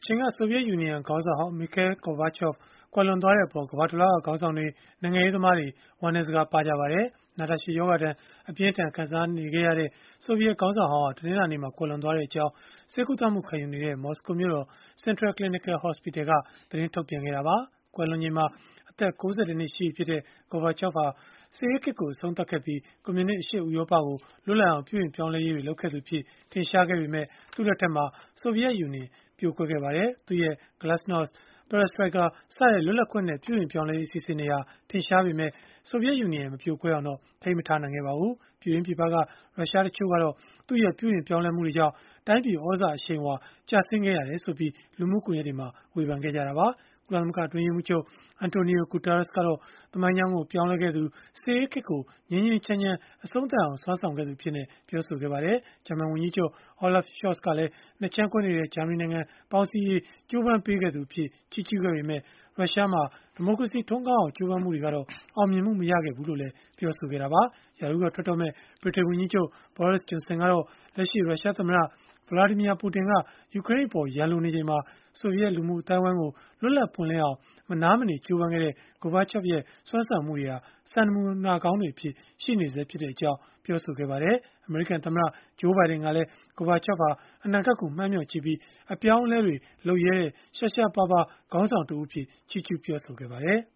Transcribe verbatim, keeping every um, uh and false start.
ချိန်ကဆိုဗီယက်ယူနီယံခေါင်းဆောင်ဟောင်း Mikhail Gorbachev ကွယ်လွန်သွားတဲ့အပေါ် ကမ္ဘာတလွှားက ခေါင်းဆောင်တွေ၊ နိုင်ငံရေးသမားတွေ ဝမ်းနည်းစကား ပါးကြပါတယ်။ နာတာရှည်ရောဂါဒဏ် အပြင်းအထန် ခံစားနေခဲ့ရတဲ့ ဆိုဗီယက်ခေါင်းဆောင်ဟောင်းဟာ တနင်္လာနေ့မှာ ကွယ်လွန်သွားကြောင်း ဆေးကုသမှု ခံယူနေတဲ့ မော်စကိုမြို့တော် Central Clinical Hospital က သတင်းထုတ်ပြန်ခဲ့တာပါ။ ကွယ်လွန်ချိန်မှာ အသက် ၉၁ နှစ် ရှိပြီဖြစ်တဲ့ Gorbachev ဟာ စစ်အေးခေတ်ကို အဆုံးသတ်ခဲ့ပြီး ကွန်မြူနစ် အရှေ့ဥရောပကို လွတ်လပ်အောင် ပြုပြင်ပြောင်းလဲရေးတွေ လုပ်ခဲ့သူအဖြစ် ထင်ရှားခဲ့ပေမဲ့ သူ့လက်ထက်မှာ ဆိုဗီယက်ယူနီယံ ပြိုကွဲခဲ့ပါတယ်။ သူ့ရဲ့ Glasnost, Perestroika စတဲ့ လွတ်လပ်ခွင့်နဲ့ ပြုပြင်ပြောင်းလဲရေး အစီအစဉ်တွေဟာ ထင်ရှားပေမဲ့ ဆိုဗီယက်ယူနီယံ မပြိုကွဲအောင်တော့ ထိန်းမထားနိုင်ခဲ့ပါဘူး။ ပြည်တွင်းပြည်ပက ရုရှားတချို့ကတော့ သူ့ရဲ့ ပြုပြင်ပြောင်းလဲမှုတွေကြောင့် တိုင်းပြည်သြဇာအရှိန်အဝါ ကျဆင်းခဲ့ရတယ်ဆိုပြီး လူမှုကွန်ရက်တွေမှာ ဝေဖန်ခဲ့ကြတာပါ။ ကုလသမဂ္ဂ အတွင်းရေးမှူးချုပ် Antonio Guterres ကတော့ သမိုင်းကြောင်းကို ပြောင်းလဲခဲ့သူ၊ စစ်အေးခေတ်ကို ငြိမ်းငြိမ်းချမ်းချမ်း အဆုံးသတ်အောင် စွမ်းဆောင်ခဲ့သူအဖြစ် ပြောဆိုခဲ့ပါတယ်။ ဂျာမန်ဝန်ကြီးချုပ် Olaf Scholz ကလည်း ၂ ခြမ်းကွဲနေတဲ့ ဂျာမနီနိုင်ငံ ပေါင်းစည်းရေး ကြိုးပမ်းပေးခဲ့သူအဖြစ် ချီးကျုးခဲ့ပေမဲ့ ရုရှားမှာ ဒီမိုကရေစီ ထွန်းကားအောင် ကြိုးပမ်းမှုတွေကတော့ အောင်မြင်မှု မရခဲ့ဘူးလို့လည်း ပြောဆိုခဲ့တာပါ။ ရာထူးကထွက်တော့မယ့် ဗြိတိန်ဝန်ကြီးချုပ် Boris Johnson ကတော့ လက်ရှိ ရုရှားသမ္မတ Vladimir Putin က ယူကရိန်းအပေါ် ရန်လိုနေချိန်မှာ ဆိုဗီယက်လူမှုအသိုင်းအဝန်းကို လွတ်လပ်ပွင့်လင်းအောင် မနားမနေ ကြိုးပမ်းခဲ့တဲ့ Gorbachev ရဲ့ စွမ်းဆောင်မှုတွေဟာ စံနမူနာကောင်းတွေအဖြစ် ရှိနေဆဲဖြစ်ကြောင်း ပြောဆိုခဲ့ပါတယ်။ အမေရိကန်သမ္မတ Joe Biden ကလည်း Gorbachev ဟာ အနာဂတ်ကို မှန်းမျှော်ကြည့်ပြီး အပြောင်းအလဲတွေ လုပ်ရဲတဲ့ ရှားရှားပါးပါး ခေါင်းဆောင်တဦးအဖြစ် ချီးကျုးပြောဆိုခဲ့ပါတယ်။